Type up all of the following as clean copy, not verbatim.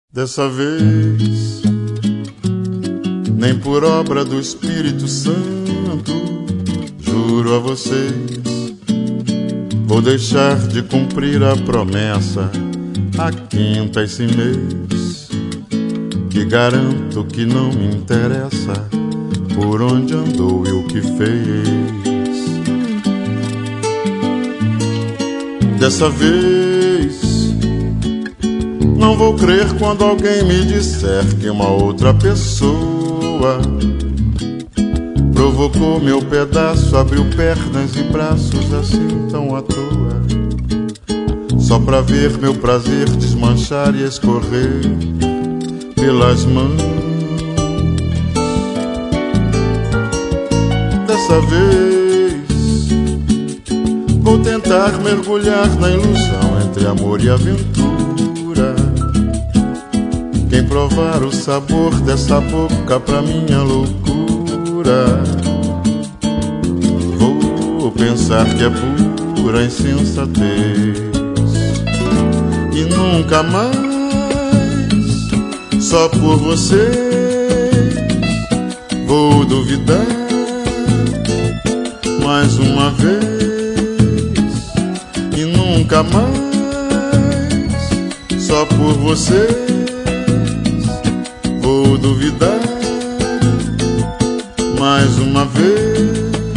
Dessa vez, nem por obra do Espírito Santo, juro a vocês, vou deixar de cumprir a promessa, a quinta esse mês, que garanto que não me interessa por onde andou e o que fez. Dessa vez, não vou crer quando alguém me disser que uma outra pessoa provocou meu pedaço, abriu pernas e braços assim tão à toa, só pra ver meu prazer desmanchar e escorrer pelas mãos. Dessa vez, vou tentar mergulhar na ilusão entre amor e aventura. Quem provar o sabor dessa boca pra minha loucura, vou pensar que é pura insensatez e nunca mais, só por você, vou duvidar mais uma vez e nunca mais, só por você, vou duvidar mais uma vez.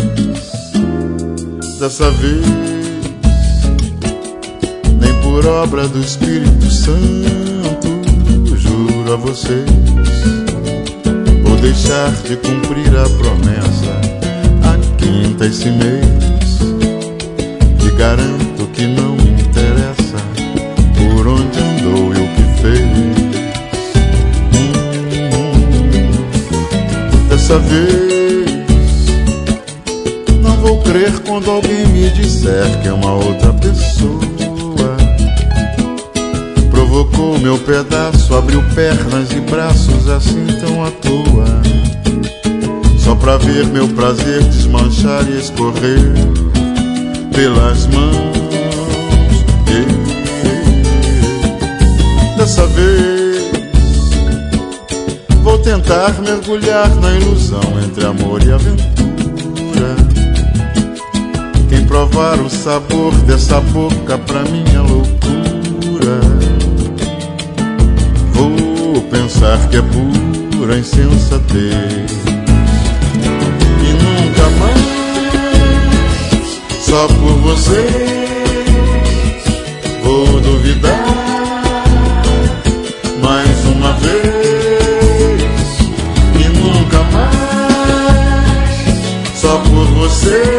Dessa vez, nem por obra do Espírito Santo, juro a vocês, vou deixar de cumprir a promessa, a quinta esse mês, que garanto que não me interessa por onde andou e o que fez. Dessa vez, não vou crer quando alguém me disser que é uma outra pessoa provocou meu pedaço, abriu pernas e braços assim tão à toa, só pra ver meu prazer desmanchar e escorrer pelas mãos. Dessa vez, vou tentar mergulhar na ilusão entre amor e aventura. Quem provar o sabor dessa boca pra minha loucura, vou pensar que é pura insensatez e nunca mais, só por você, vou duvidar mais uma vez, só por você,